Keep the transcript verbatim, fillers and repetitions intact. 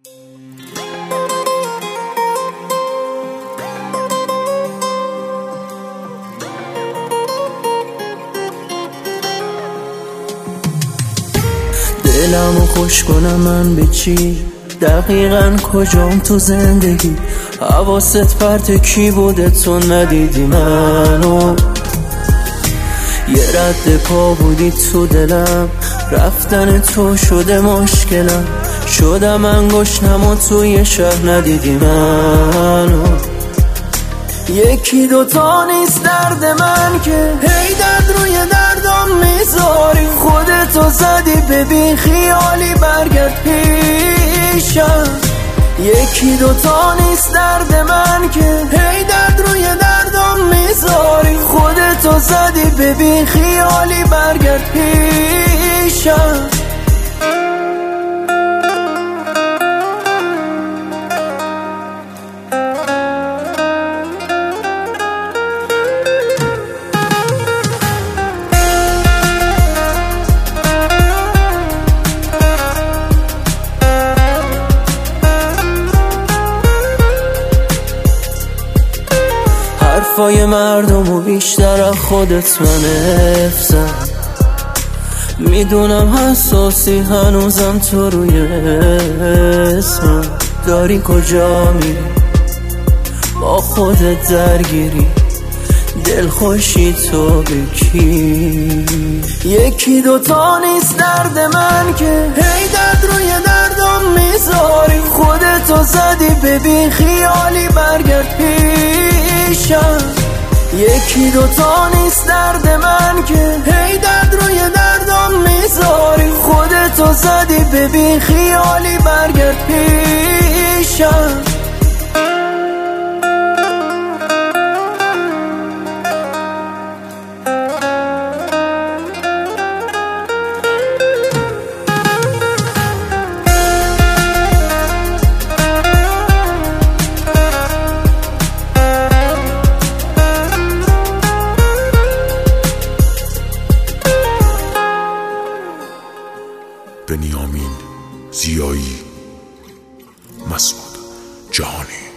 دلمو خوش کنم من به چی؟ دقیقاً کجام تو زندگی؟ حواست پرت کی بوده تو ندیدی منو؟ یه رد پا بودی تو دلم، رفتن تو شده مشکلم، شدم انگشتم و توی شهر ندیدی منو. یکی دوتا نیست درد من که هی درد روی دردم میذاری، خودتو زدی ببین خیالی برگرد پیشم. یکی دوتا نیست درد من که هی درد روی دردم میذاری، خودتو زدی ببین خیالی برگرد پیشم. حرفای مردمو بیشتر از خودت من حفظم، میدونم حساسی هنوزم تو روی اسمم. داری کجا میری با خودت درگیری، دل خوشی تو به کی؟ یکی دوتا نیست درد من که هی درد روی دردم میذاری، خودتو زدی ببین خیالی برگرد پیشم. یکی دوتا نیست درد من که هی درد روی دردم میذاری، خودتو زدی ببین خیالی برگرد پیشم. بنیامین زیایی، مسعود جهانی.